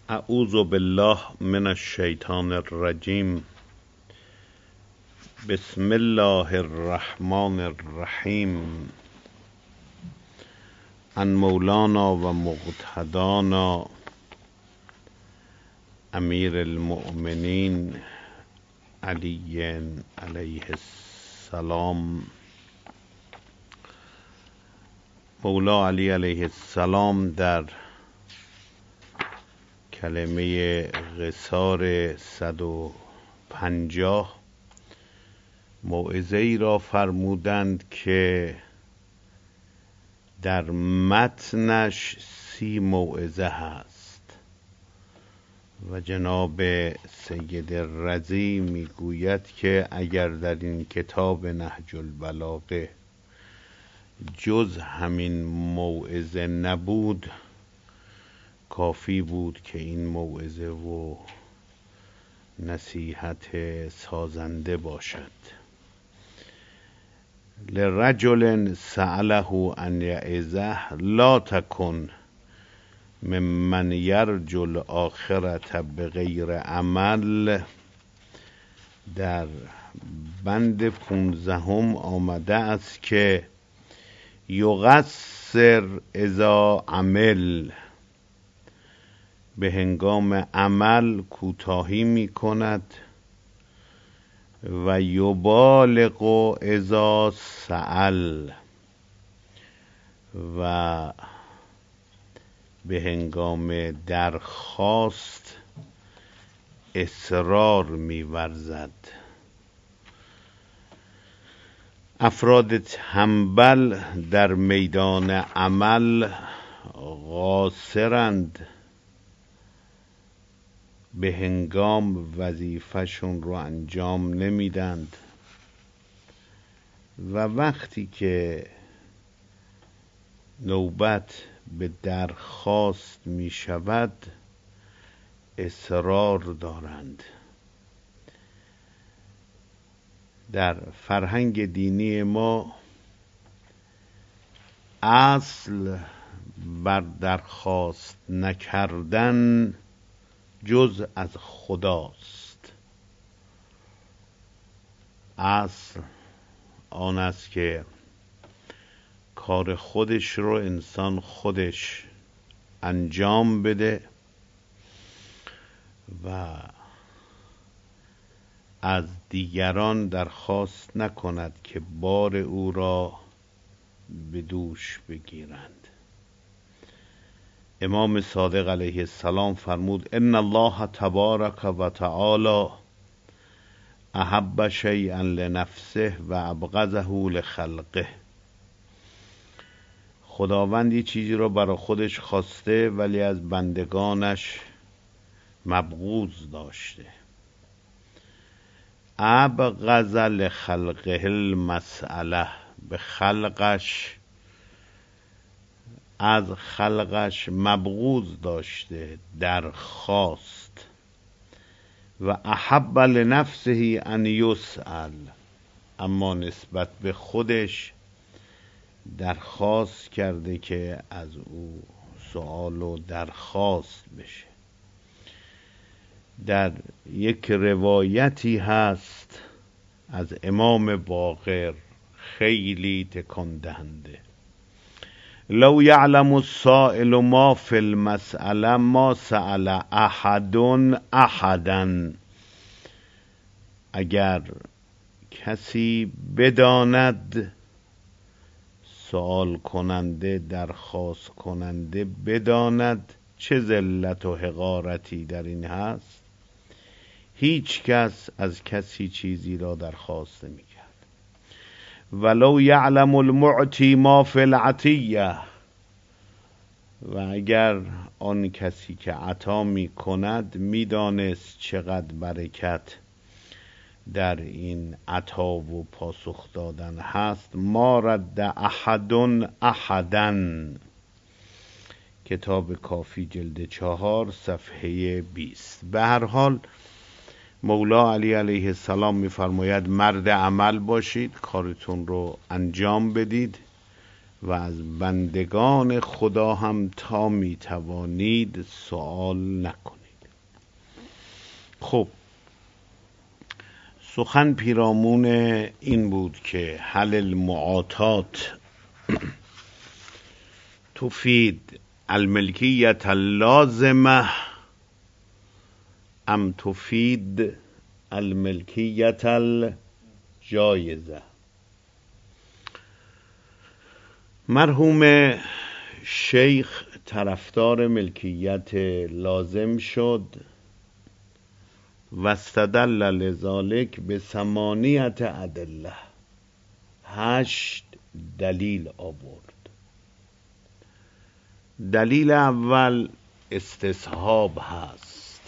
اعوذ بالله من الشیطان الرجیم. بسم الله الرحمن الرحیم. عن مولانا و مقتدانا امیر المؤمنین علی علیه السلام. مولا علی علیه السلام در کلمه قصار 150 موعظه ای را فرمودند که در متنش 30 موعظه هست و جناب سید رضی میگوید که اگر در این کتاب نهج البلاغه جز همین موعظه نبود کافی بود که این موعظه و نصیحت سازنده باشد. لرجل سأله ان یعظه لا تکن ممن یرجو الآخرة بغیر عمل. در بند 15 آمده است که یقصر اذا عمل، به هنگام عمل کوتاهی می کند و یبالغ اذا سأل، و به هنگام درخواست اصرار می ورزد. افراد تنبل در میدان عمل قاصرند، به هنگام وظیفه‌شون رو انجام نمیدند و وقتی که نوبت به درخواست می شود اصرار دارند. در فرهنگ دینی ما اصل بر درخواست نکردن جز از خداست. اصل آن است که کار خودش رو انسان خودش انجام بده و از دیگران درخواست نکند که بار او را به دوش بگیرند. امام صادق علیه السلام فرمود ان الله تبارک و تعالی احب شیئا لنفسه و ابغضه لخلقه. خداوند یه چیزی را برای خودش خواسته ولی از بندگانش مبغوض داشته. ابغض لخلقه المسئله، به خلقش از خلقش مبغوض داشته، درخواست. و احب لنفسه ان یسأل، اما نسبت به خودش درخواست کرده که از او سؤال و درخواست بشه. در یک روایتی هست از امام باقر خیلی تکان دهنده: لو یعلم السائل ما فی المسأله ما سأل احد احدا. اگر کسی بداند، سؤال کننده درخواست کننده بداند چه ذلت و حقارتی در این هست، هیچ کس از کسی چیزی را درخواست نمی کرد. ولو یعلم المعطی ما فی العطیه، و اگر آن کسی که عطا می کند می دانست چقدر برکت در این عطا و پاسخ دادن هست، ما رد احد احدا. کتاب کافی جلد 4 صفحه 20. به هر حال مولا علی علیه السلام می‌فرماید مرد عمل باشید، کارتون رو انجام بدید و از بندگان خدا هم تا می‌توانید سؤال نکنید. خب سخن پیرامون این بود که هل المعاطات تفید الملکیت اللازمه ام تفید الملکیت الجایزه. مرحوم شیخ طرفدار ملکیت لازم شد و استدل لذالک به 8 ادله، 8 دلیل آورد. دلیل اول استصحاب هست.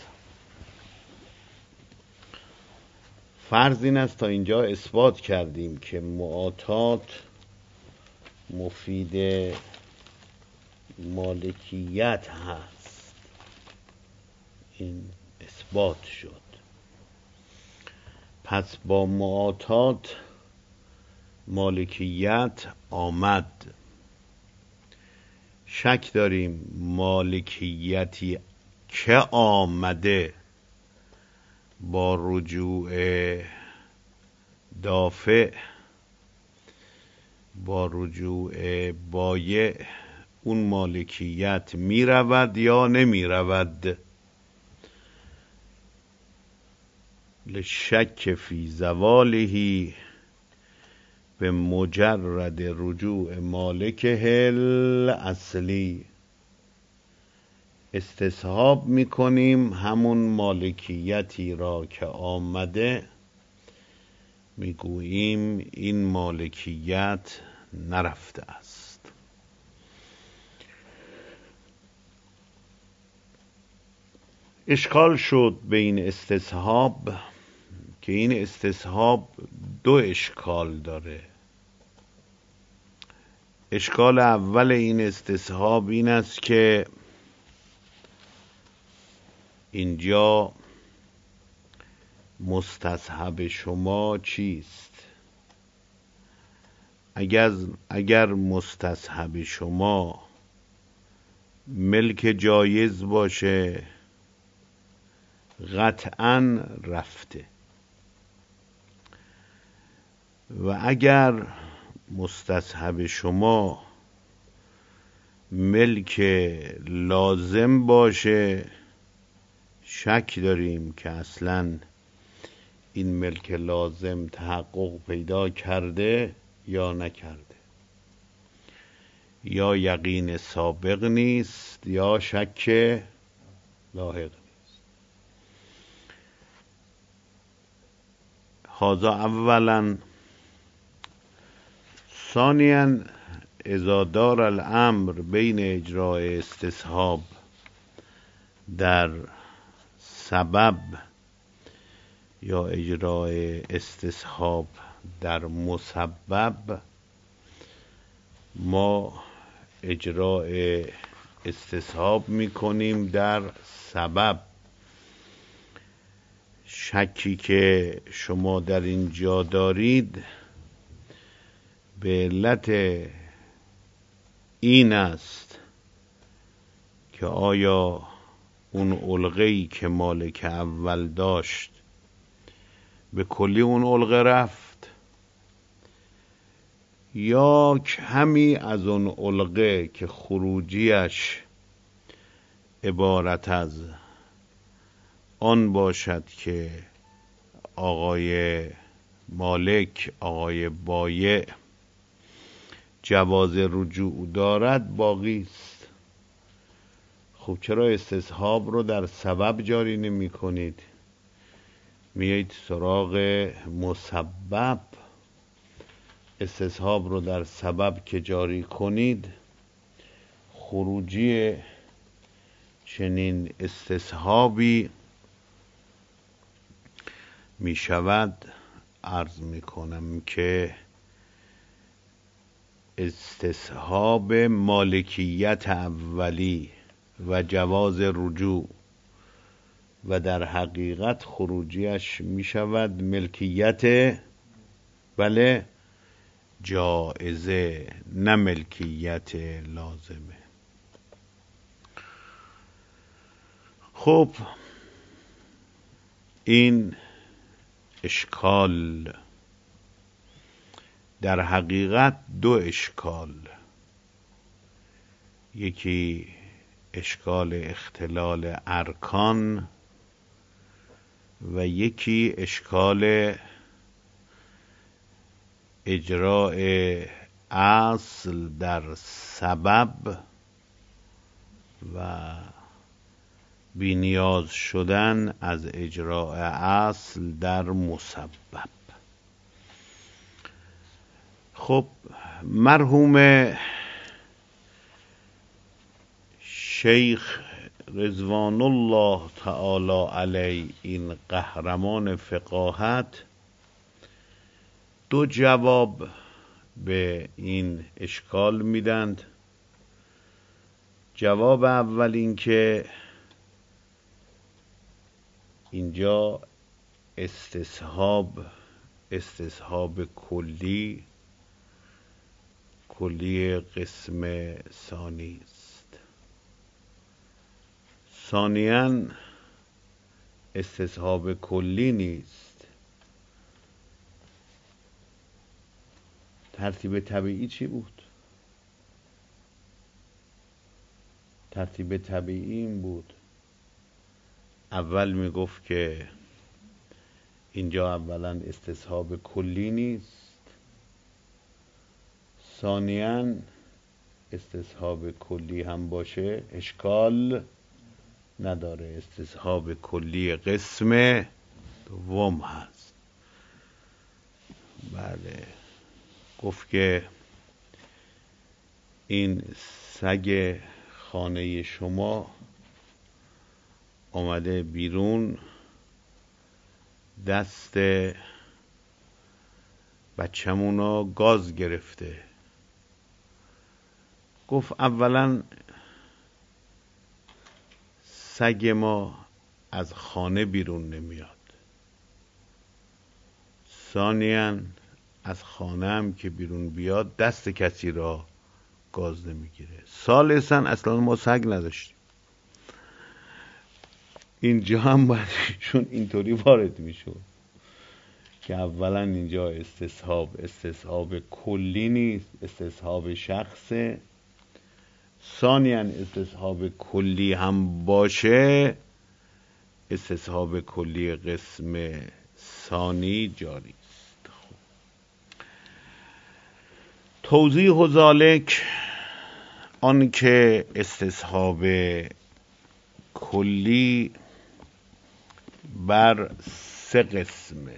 فرض این است تا اینجا اثبات کردیم که معاطات مفید مالکیت هست، این اثبات شد. پس با معاطات مالکیت آمد. شک داریم مالکیتی که آمده با رجوع دافع، با رجوع بایع، اون مالکیت می رود یا نمی رود. لشک فی زواله به مجرد رجوع مالکه الاصلی. استصحاب می کنیم همون مالکیتی را که آمده، می گوییم این مالکیت نرفته است. اشکال شد به این استصحاب که این استصحاب 2 اشکال داره. اشکال اول این استصحاب این است که اینجا مستصحب شما چیست؟ اگر مستصحب شما ملک جایز باشه قطعاً رفته، و اگر مستصحب شما ملک لازم باشه شک داریم که اصلاً این ملک لازم تحقق پیدا کرده یا نکرده، یا یقین سابق نیست یا شک لاحق نیست. هذا اولا. ثانیاً اذا دار الامر بین اجراء استصحاب در سبب یا اجراء استصحاب در مسبب، ما اجراء استصحاب میکنیم در سبب. شکی که شما در اینجا دارید به علت این است که آیا اون علقه‌ای که مالک اول داشت به کلی اون علقه رفت یا کمی از اون علقه که خروجیش عبارت از آن باشد که آقای مالک، آقای بایع جواز رجوع دارد باقی است. خب چرا استصحاب رو در سبب جاری نمی کنید؟ میایید سراغ مسبب. استصحاب رو در سبب که جاری کنید خروجی چنین استصحابی می شود. عرض می کنم که استصحاب مالکیت اولی و جواز رجوع و در حقیقت خروجیش می شود ملکیت بله جائزه، نه ملکیت لازمه. خب این اشکال در حقیقت دو اشکال، یکی اشکال اختلال ارکان و یکی اشکال اجراء اصل در سبب و بی‌نیاز شدن از اجراء اصل در مسبب. خب مرحوم شیخ رضوان الله تعالی علیه، این قهرمان فقاهت، دو جواب به این اشکال میدند. جواب اول این که اینجا استصحاب کلی قسم ثانی است. ثانیاً استصحاب کلی نیست. ترتیب طبیعی چی بود؟ ترتیب طبیعی این بود، اول میگفت که اینجا اولا استصحاب کلی نیست، ثانیاً استصحاب کلی هم باشه اشکال نداره، استصحاب کلی قسم دوم هست. بله، گفت که این سگ خانه شما آمده بیرون، دست بچه‌مونو گاز گرفته. گفت اولا سگ ما از خانه بیرون نمیاد، ثانیاً از خانه هم که بیرون بیاد دست کسی را گاز نمیگیره، ثالثاً اصلا ما سگ نداشتیم. اینجا هم باید چون اینطوری وارد میشد که اولا اینجا استصحاب کلی نیست، استصحاب شخصه، ثانیاً استصحاب کلی هم باشه استصحاب کلی قسم ثانی جاری است. خب. توضیح ذالک آن که استصحاب کلی بر سه قسمه.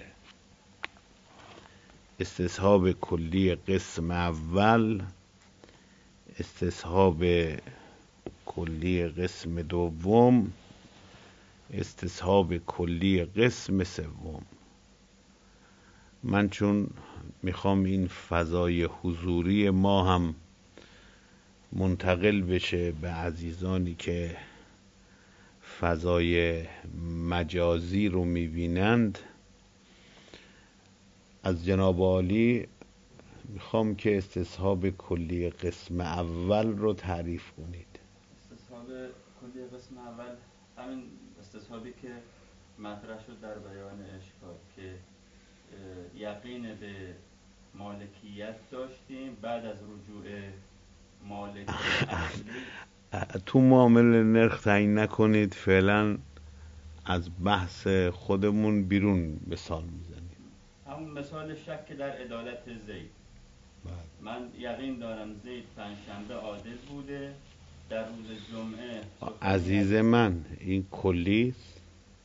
استصحاب کلی قسم اول، استصحاب کلی قسم دوم، استصحاب کلی قسم سوم. من چون میخوام این فضای حضوری ما هم منتقل بشه به عزیزانی که فضای مجازی رو میبینند، از جناب عالی میخوام که استصحاب کلی قسم اول رو تعریف کنید. استصحاب کلی قسم اول همین استصحابی که مطرح شد در بیان اشکال که یقین به مالکیت داشتیم، بعد از رجوع مالک اصلی تو معامله نرخ تعیین نکنید، فعلا از بحث خودمون بیرون مثال میزنید. همون مثال شک در عدالت زید. من یقین دارم زید پنجشنبه عادل بوده، در روز جمعه. عزیز من این کلی است.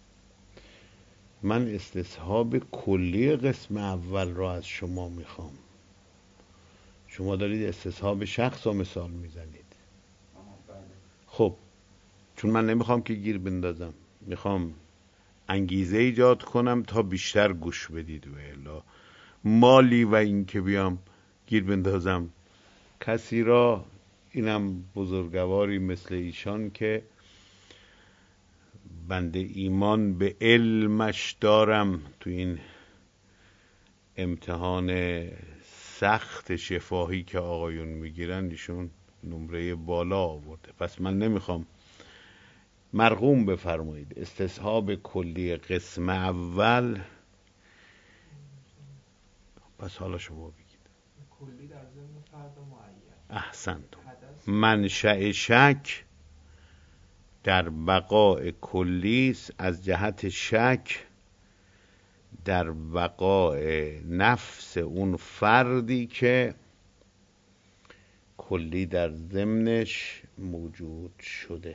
من استصحاب کلی قسم اول را از شما میخوام. شما دارید استصحاب شخص رو مثال میزنید. خب چون من نمیخوام که گیر بندازم، میخوام انگیزه ایجاد کنم تا بیشتر گوش بدید. و الا مالی و این که بیام گیر بندازم کسی را، اینم بزرگواری مثل ایشان که بنده ایمان به علمش دارم، تو این امتحان سخت شفاهی که آقایون میگیرن ایشون نمره بالا آورده. پس من نمیخوام مرقوم بفرمایید. استصحاب کلی قسم اول. پس حالا شما بگید. کلی در ضمن فرد معین. احسنتم. منشأ شک در بقاء کلی است از جهت شک در بقاء نفس اون فردی که کلی در ضمنش موجود شده.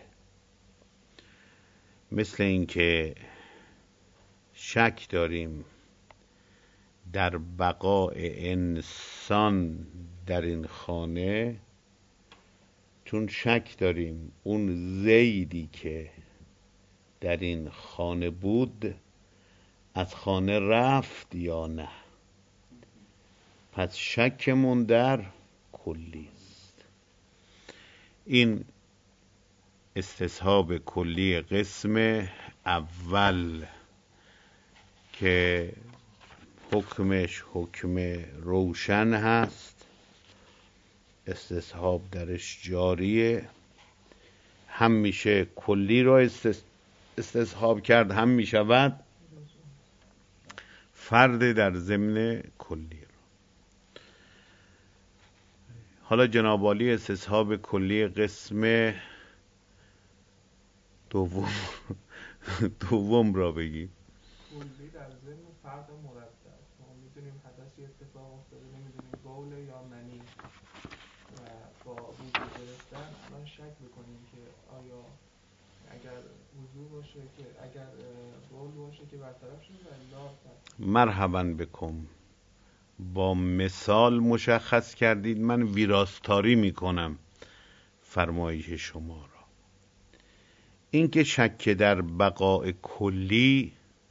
مثل اینکه شک داریم در بقاء انسان در این خانه، چون شک داریم اون زیدی که در این خانه بود از خانه رفت یا نه. پس شکمون در کلی است. این استصحاب کلی قسم اول که حکمش حکم روشن هست، استصحاب درش جاریه. هم میشه کلی را استصحاب کرد، هم میشود فرد در ضمن کلی را. حالا جناب عالی استصحاب کلی قسم دوم را بگیم. کلی در ضمن فرد مرتب. ما میدونیم حدثی اتفاق افتاده، نمیدونیم بول یا منی، و با وضو گرفتن الان شک بکنیم که آیا اگر وضو باشه که اگر بول باشه که برطرف شده و الا. مرحبا بکن. با مثال مشخص کردید، من ویراستاری میکنم فرمایش شما را. این که شک در بقاء کلی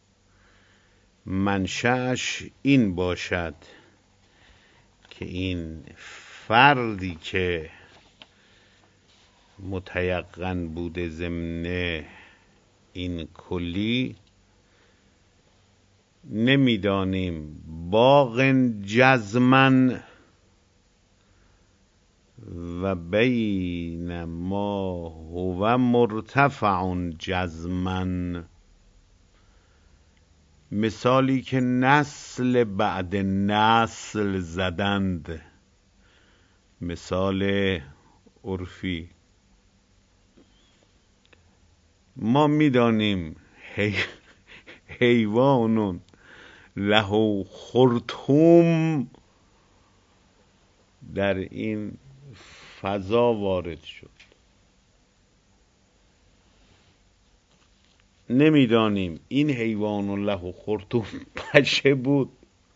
منشأش این باشد که این فردی که متیقن بوده ضمن این کلی، نمیدانیم باغ جزمن و بین ما هو مرتفع جزمن. مثالی که نسل بعد نسل زدند، مثال عرفی. ما میدانیم حیوان له خرطوم در این فضا وارد شد. نمیدانیم این حیوان له خرطوم پشه بود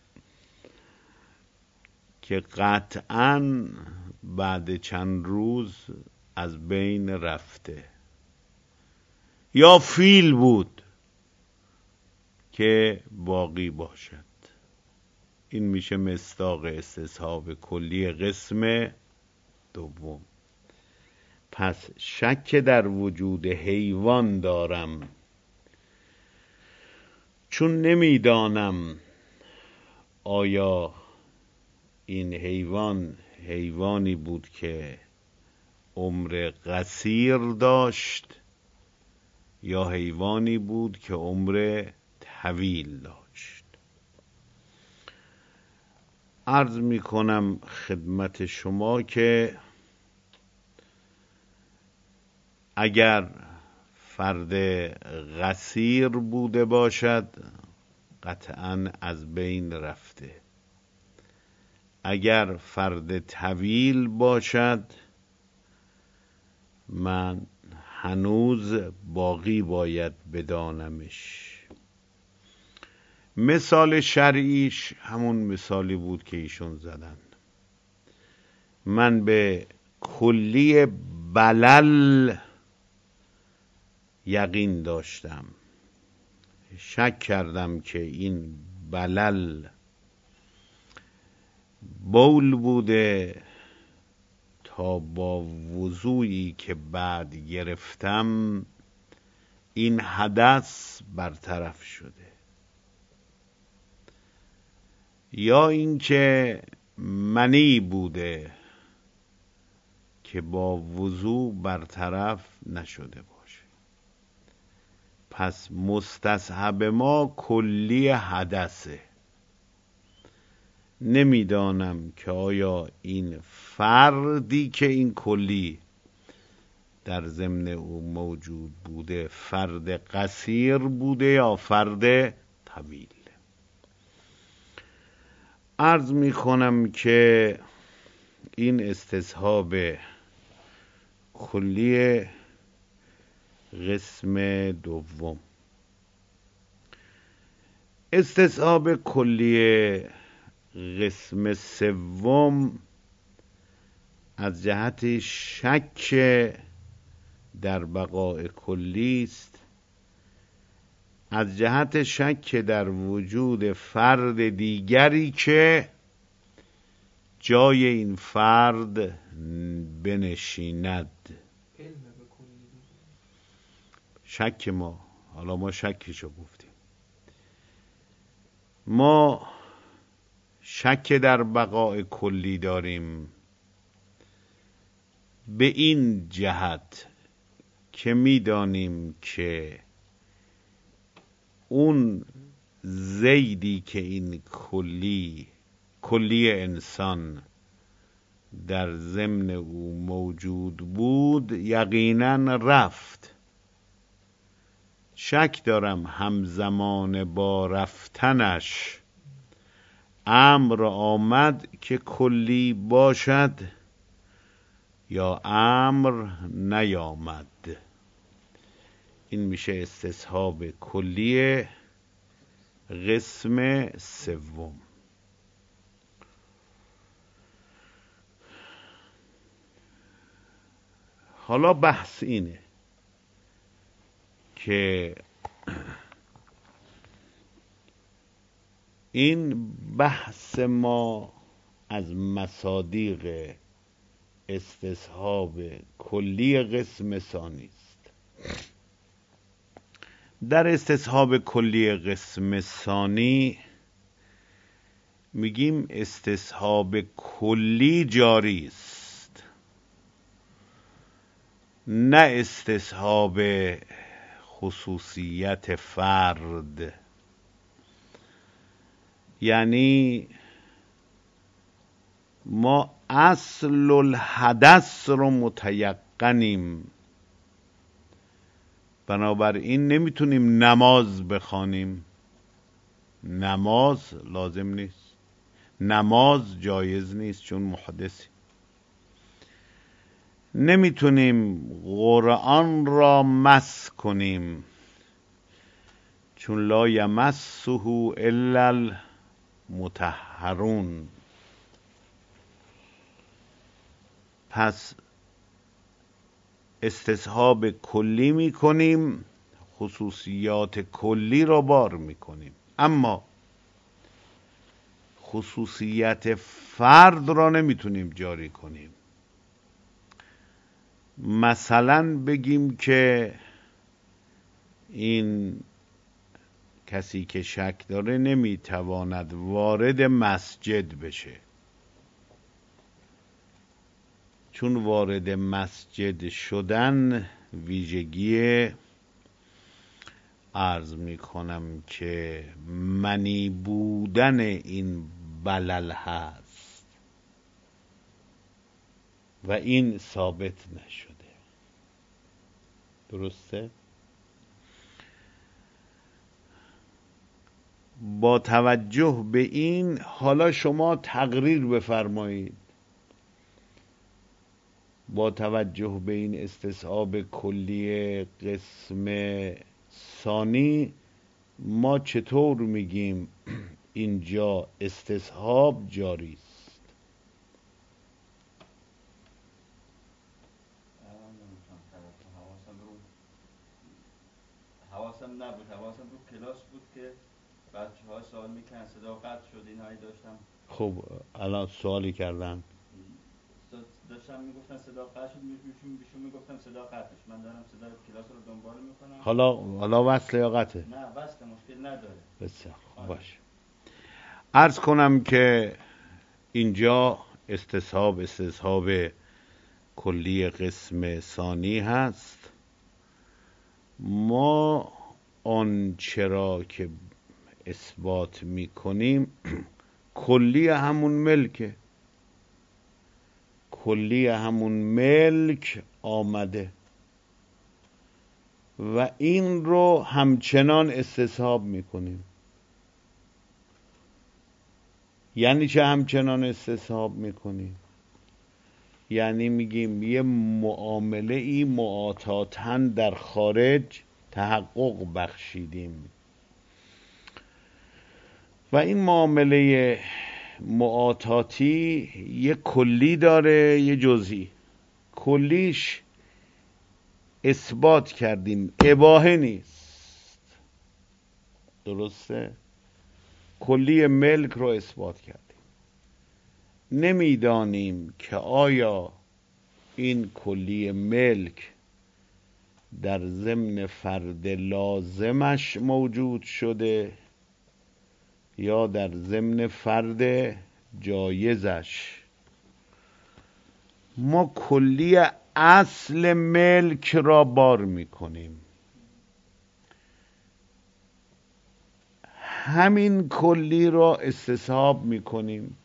که قطعاً بعد چند روز از بین رفته، یا فیل بود که باقی باشد. این میشه مصداق استصحاب کلی قسم دوم. پس شک در وجود حیوان دارم، چون نمیدانم آیا این حیوان حیوانی بود که عمر قصیر داشت یا حیوانی بود که عمر طویل داشت. عرض می کنم خدمت شما که اگر فرد قصیر بوده باشد قطعاً از بین رفته. اگر فرد طویل باشد من هنوز باقی باید بدانمش. مثال شرعیش همون مثالی بود که ایشون زدن. من به کلی بلل یقین داشتم، شک کردم که این بلل بول بوده تا با وضوعی که بعد گرفتم این حدث برطرف شده، یا اینکه منی بوده که با وضوع برطرف نشده باشه. پس مستصحب ما کلی حدثه. نمیدانم که آیا این فردی که این کلی در ضمن او موجود بوده فرد قصیر بوده یا فرد طویل. عرض می کنم که این استصحاب کلی قسم دوم. استصحاب کلی قسم سوم از جهت شک در بقاء کلی است، از جهت شک در وجود فرد دیگری که جای این فرد بنشیند. شک ما، حالا ما شکشو گفتیم، ما شک در بقاء کلی داریم به این جهت که میدانیم که اون زیدی که این کلی انسان در ضمن او موجود بود یقینا رفت. شک دارم همزمان با رفتنش امر آمد که کلی باشد یا امر نیامد. این میشه استصحاب کلی قسم سوم. حالا بحث اینه که این بحث ما از مصادیق استصحاب کلی قسم ثانی است. در استصحاب کلی قسم ثانی میگیم استصحاب کلی جاری است، نه استصحاب خصوصیت فرد. یعنی ما اصل الحدث رو متیقنیم، بنابراین نمیتونیم نماز بخوانیم، نماز لازم نیست، نماز جایز نیست چون محدثی. نمیتونیم قرآن را مس کنیم چون لا یمسه الا المطهرون. پس استصحاب کلی میکنیم، خصوصیات کلی را بار میکنیم، اما خصوصیت فرد را نمیتونیم جاری کنیم. مثلا بگیم که این کسی که شک داره نمیتواند وارد مسجد بشه چون وارد مسجد شدن ویژگی عرض میکنم که منی بودن این بلل هست و این ثابت نشده. درسته؟ با توجه به این حالا شما تقریر بفرمایید، با توجه به این استصحاب کلی قسم ثانی ما چطور میگیم اینجا استصحاب جاری است؟ حواسم نبود، حواسم رو کلاس بود که بچه ها سوال میکنن، صدا قطع شد، اینهایی داشتم. خب الان سوالی کردن داشتم میگفتن صدا قطع شد، بیشون میگفتم صدا قطعش. من دارم صدا کلاس رو دنبال میکنم. حالا وصل یا قطعه؟ نه وصل، مشکل نداره. بسیار خوب باشه. عرض کنم که اینجا استصحاب کلی قسم ثانی هست. ما آن چرا که اثبات میکنیم کلی همون ملکه، کلی همون ملک آمده و این رو همچنان استصحاب میکنیم. یعنی چه همچنان استصحاب میکنیم؟ یعنی میگیم یه معامله ای معاطاتاً در خارج تحقق بخشیدیم و این معامله معاطاتی یه کلی داره یه جزئی. کلیش اثبات کردیم اباحه نیست، درسته؟ کلی ملک رو اثبات کردیم. نمیدانیم که آیا این کلی ملک در ضمن فرد لازمش موجود شده یا در ضمن فرد جایزش. ما کلی اصل ملک را بار میکنیم. همین کلی را استصحاب میکنیم،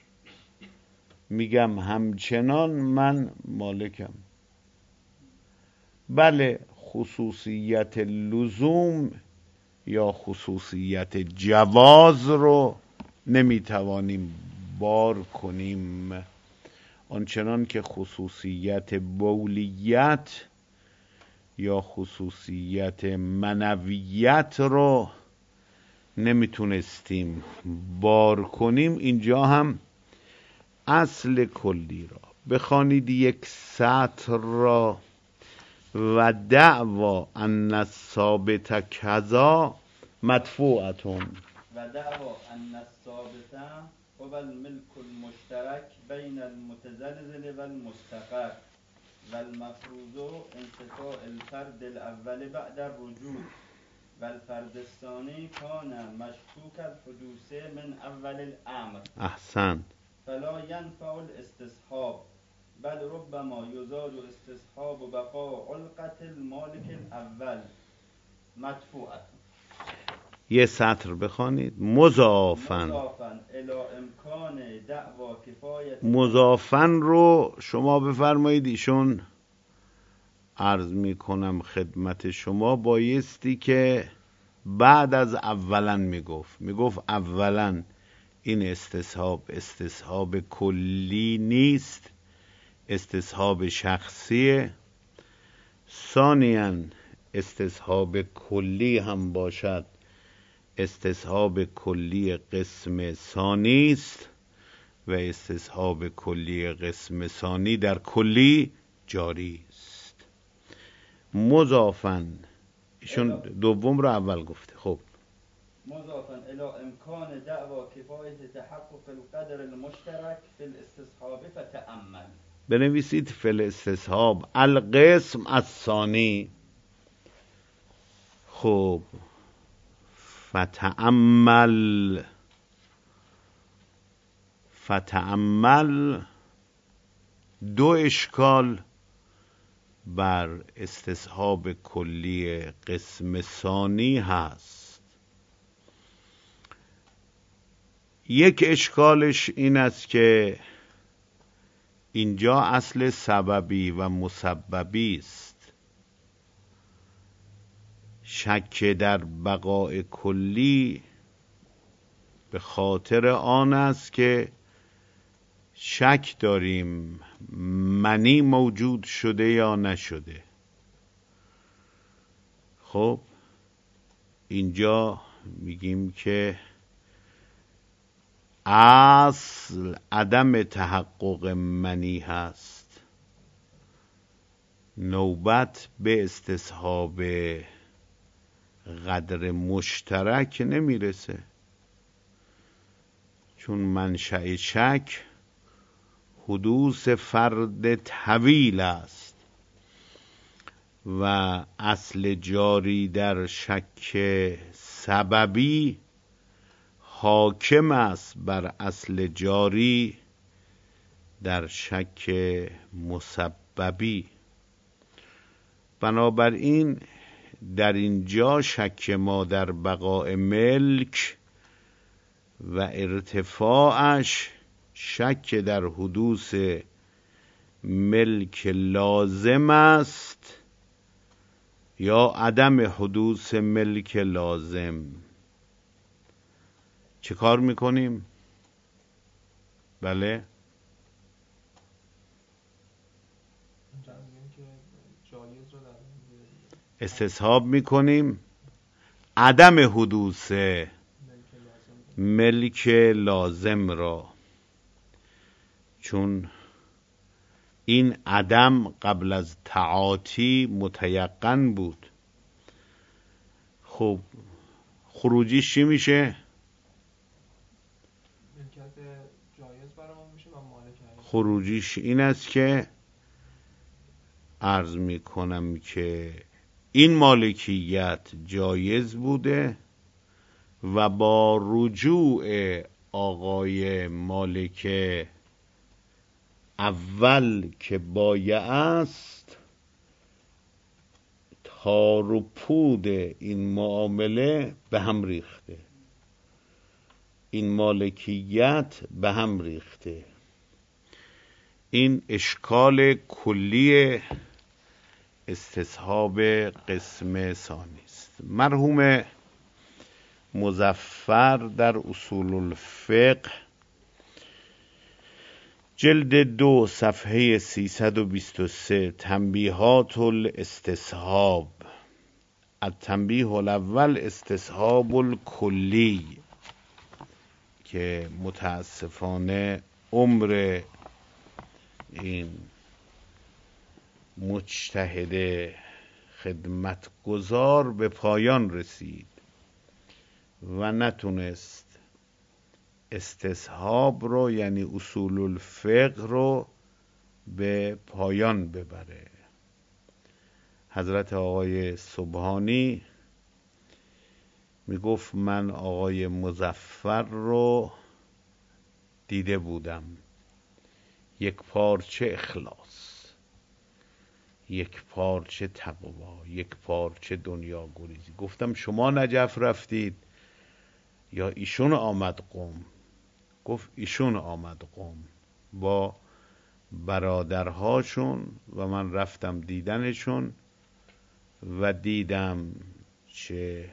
میگم همچنان من مالکم. بله خصوصیت لزوم یا خصوصیت جواز رو نمیتوانیم بار کنیم، آنچنان که خصوصیت بولیت یا خصوصیت منویت رو نمیتونستیم بار کنیم. اینجا هم اصل کلی را بخوانید یک سطر را و دعوا ان الثابت کذا مدفوعتون و دعوا ان الثابت هو الملك المشترك بين المتزلزل والمستقر والمفروض انتفاء الفرد الاول بعد الرجوع والفرد الثاني كان مشكوك الحدوث من اول الامر. احسن. فلا ينفع الاستصحاب بل ربما يزال استصحاب بقاء علقة المالك الاول مدفوعة. یه سطر بخوانید. مضافن الى امکان دعوا کفایت. مضافن رو شما بفرمایید. ایشون عرض میکنم خدمت شما بایستی که بعد از اولا میگفت اولا این استصحاب کلی نیست، استصحاب شخصیه. ثانیاً استصحاب کلی هم باشد، استصحاب کلی قسم ثانی است و استصحاب کلی قسم ثانی در کلی جاری است. مضافاً ایشون دوم رو اول گفته. خب مضافاً الى امکان دعوا کفایت تحقق القدر المشترک فی الاستصحاب فتأمل. بنویسید فی الاستصحاب القسم الثانی. خب فتأمل دو اشکال بر استصحاب کلی قسم ثانی هست. یک اشکالش این است که اینجا اصل سببی و مسببی است. شک در بقاء کلی به خاطر آن است که شک داریم منی موجود شده یا نشده. خب اینجا میگیم که اصل عدم تحقق منی هست. نوبت به استصحاب قدر مشترک نمیرسه، چون منشأ شک حدوث فرد طویل است و اصل جاری در شک سببی حاکم است بر اصل جاری در شک مسببی. بنابراین در اینجا شک ما در بقاء ملک و ارتفاعش شک در حدوث ملک لازم است یا عدم حدوث ملک لازم. چه کار میکنیم؟ بله استصحاب میکنیم عدم حدوث ملک لازم را، چون این عدم قبل از تعاطی متیقن بود. خب خروجیش چی میشه؟ خروجیش این است که عرض میکنم که این مالکیت جایز بوده و با رجوع آقای مالک اول که بایع است، تار و پود این معامله به هم ریخته، این مالکیت به هم ریخته. این اشکال کلی استصحاب قسم ثانی است. مرحوم مظفر در اصول الفقه جلد 2 صفحه 323 تنبیهات الاستصحاب، التنبیه الاول استصحاب الکلی، که متاسفانه عمر این مجتهد خدمتگزار به پایان رسید و نتونست استصحاب رو یعنی اصول الفقه رو به پایان ببره. حضرت آقای سبحانی میگفت من آقای مظفر رو دیده بودم، یک پارچه اخلاص، یک پارچه تقوا، یک پارچه دنیا گریزی. گفتم شما نجف رفتید یا ایشون آمد قم؟ گفت ایشون آمد قم با برادرهاشون و من رفتم دیدنشون و دیدم چه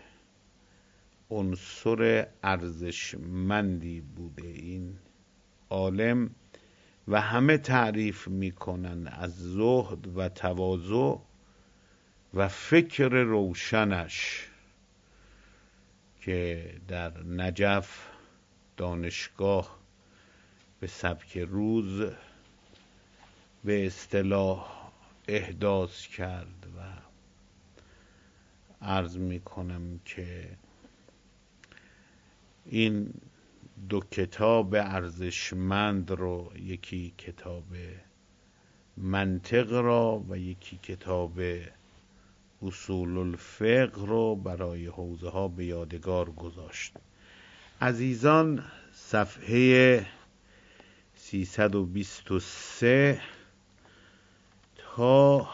عنصر ارزشمندی بوده این عالم و همه تعریف میکنن از زهد و تواضع و فکر روشنش که در نجف دانشگاه به سبک روز به اصطلاح احداث کرد و عرض میکنم که این دو کتاب ارزشمند رو، یکی کتاب منطق را و یکی کتاب اصول الفقه رو برای حوزه ها به یادگار گذاشت. عزیزان صفحه 323 تا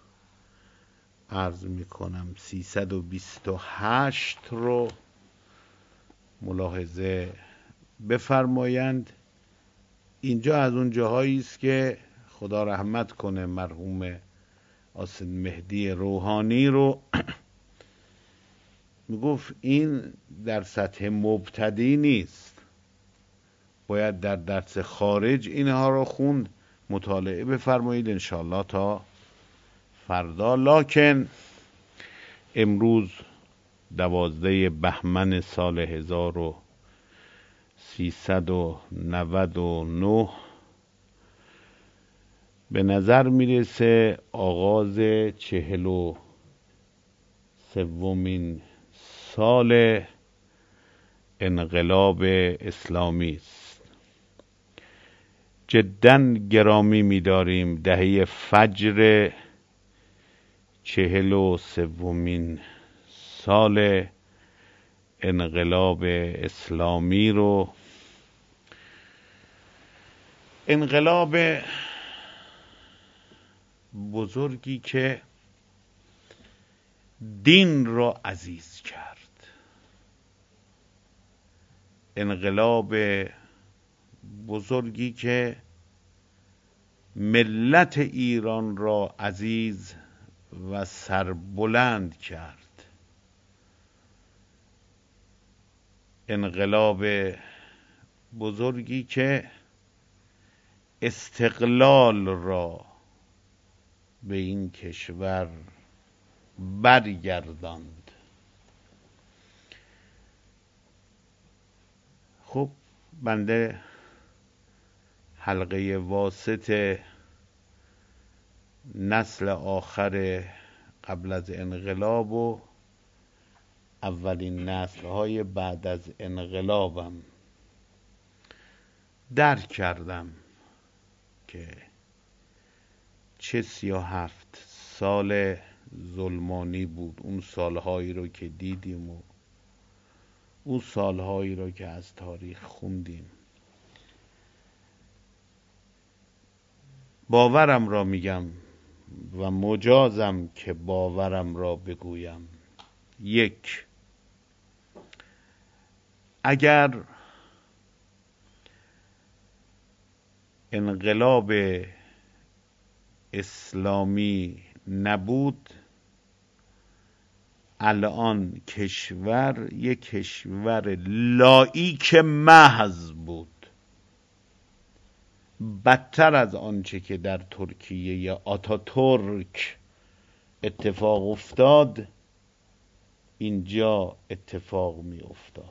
عرض میکنم 328 رو ملاحظه بفرمایند. اینجا از اون جاهایی است که خدا رحمت کنه مرحوم آسد مهدی روحانی رو میگفت این در سطح مبتدی نیست، باید در درس خارج اینها رو خوند. مطالعه بفرمایید انشاءالله تا فردا. لکن امروز 12 بهمن سال 1399 به نظر میرسه آغاز 43مین سال انقلاب اسلامی است. جداً گرامی می‌داریم دهه فجر 43مین سال انقلاب اسلامی رو. انقلاب بزرگی که دین را عزیز کرد. انقلاب بزرگی که ملت ایران را عزیز و سربلند کرد. انقلاب بزرگی که استقلال را به این کشور برگرداند. خب بنده حلقه واسط نسل آخر قبل از انقلاب و اولین نسل‌های بعد از انقلابم درک کردم که چه 37 سال ظلمانی بود. اون سالهایی رو که دیدیم و اون سالهایی رو که از تاریخ خوندیم. باورم را میگم و مجازم که باورم را بگویم. یک، اگر انقلاب اسلامی نبود، الان کشور یک کشور لاییک محض بود. بدتر از آنچه که در ترکیه آتاتورک اتفاق افتاد اینجا اتفاق می افتاد.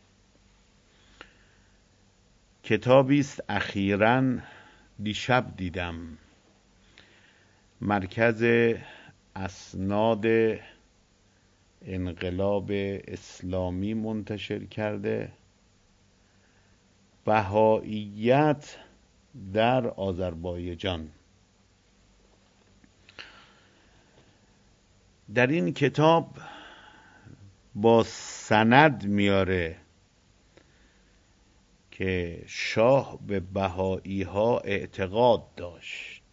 کتابی است اخیراً دیشب دیدم، مرکز اسناد انقلاب اسلامی منتشر کرده، بهائیت در آذربایجان. در این کتاب با سند میاره که شاه به بهایی ها اعتقاد داشت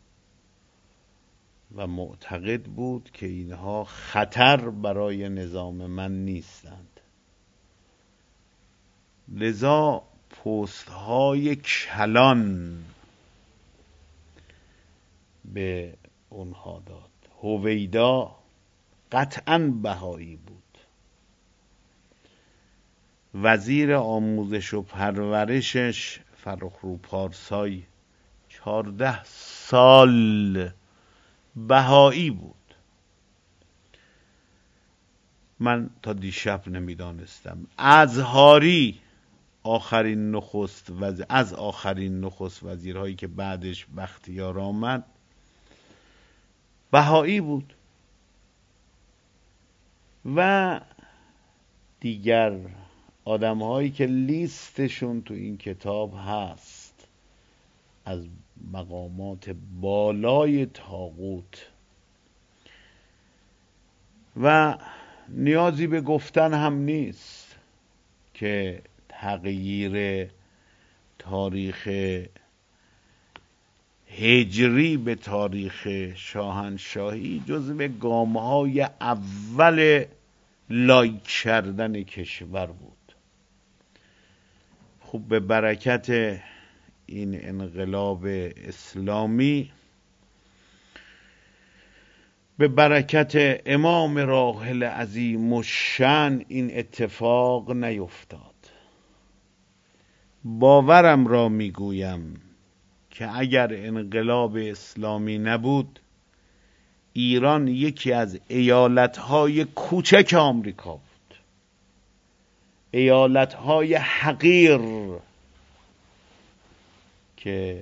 و معتقد بود که اینها خطر برای نظام من نیستند. لذا پست های کلان به اونها داد. هویدا قطعاً بهایی بود. وزیر آموزش و پرورشش فرخرو پارسای 14 سال بهایی بود. من تا دیشب نمیدانستم. ازهاری آخرین نخست وزیرهایی که بعدش بختیار آمد بهایی بود و دیگر آدم‌هایی که لیستشون تو این کتاب هست از مقامات بالای طاغوت و نیازی به گفتن هم نیست که تغییر تاریخ هجری به تاریخ شاهنشاهی جزو گام‌های اول لایک کردن کشور بود. خب به برکت این انقلاب اسلامی، به برکت امام راحل عظیم الشأن این اتفاق نیفتاد. باورم را میگویم که اگر انقلاب اسلامی نبود، ایران یکی از ایالت‌های کوچک آمریکا بود. ایالت‌های حقیر که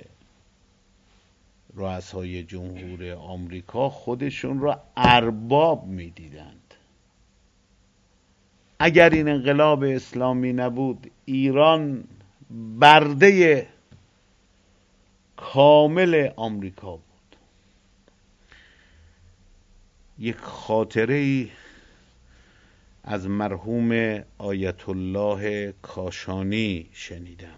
رؤسای جمهور آمریکا خودشون را ارباب می‌دیدند. اگر این انقلاب اسلامی نبود، ایران برده کامل آمریکا بود. یک خاطره‌ای از مرحوم آیت الله کاشانی شنیدم.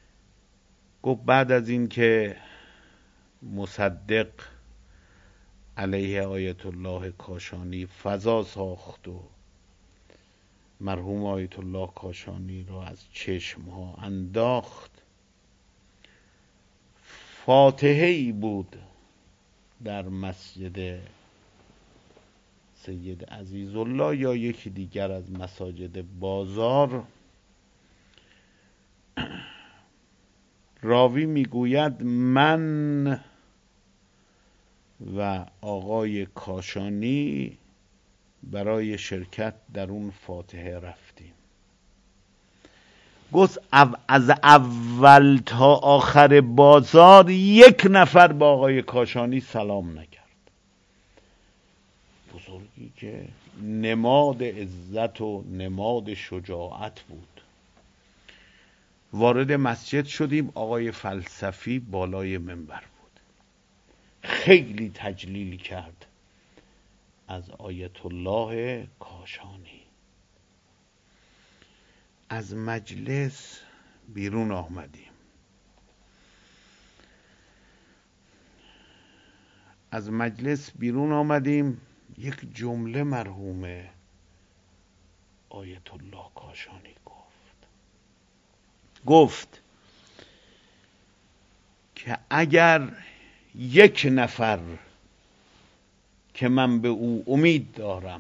گفت بعد از این که مصدق علیه آیت الله کاشانی فضا ساخت و مرحوم آیت الله کاشانی را از چشمها انداخت. فاتحه‌ای بود در مسجد سید عزیزالله یا یکی دیگر از مساجد بازار. راوی میگوید من و آقای کاشانی برای شرکت در اون فاتحه رفتیم. گفت از اول تا آخر بازار یک نفر با آقای کاشانی سلام نکرد. بزرگی که نماد عزت و نماد شجاعت بود. وارد مسجد شدیم، آقای فلسفی بالای منبر بود، خیلی تجلیل کرد از آیت الله کاشانی. از مجلس بیرون آمدیم. یک جمله مرحوم آیت الله کاشانی گفت که اگر یک نفر که من به او امید دارم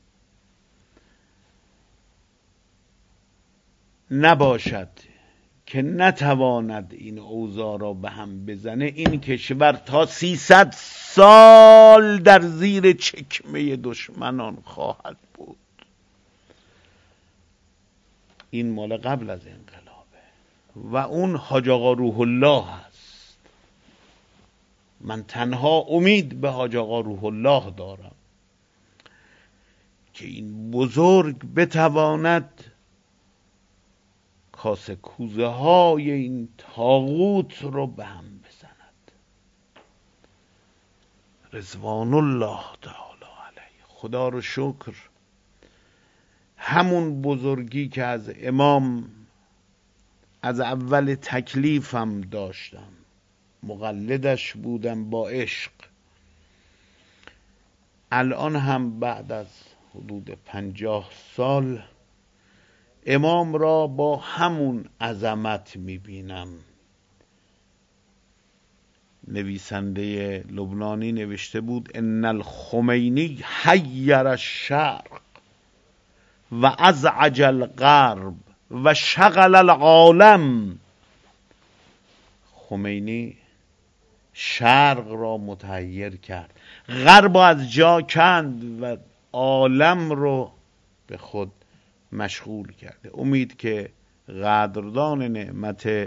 نباشد که نتواند این اوضاع را به هم بزنه، این کشور تا 300 سال در زیر چکمه دشمنان خواهد بود. این مال قبل از انقلابه و اون حاج آقا روح الله هست. من تنها امید به حاج آقا روح الله دارم که این بزرگ بتواند کاسه کوزه های این طاغوت رو به هم بزند. رضوان الله تعالی علیه. خدا رو شکر همون بزرگی که از امام از اول تکلیفم داشتم، مقلدش بودم با عشق، الان هم بعد از حدود 50 سال امام را با همون عظمت میبینم. نویسنده لبنانی نوشته بود ان الخمینی حیر الشرق و ازعج الغرب و شغل العالم. خمینی شرق را متحیر کرد، غرب از جا کند و عالم رو به خود مشغول کرده. امید که قدردان نعمت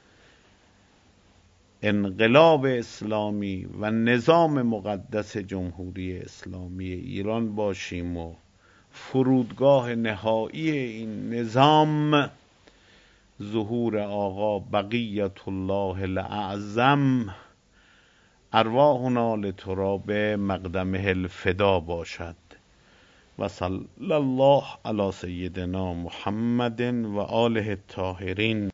انقلاب اسلامی و نظام مقدس جمهوری اسلامی ایران باشیم و فرودگاه نهایی این نظام ظهور آقا بقیت الله الاعظم ارواحنا لتراب مقدمه الفدا باشد. و صلی الله علی سیدنا محمد و آله الطاهرین.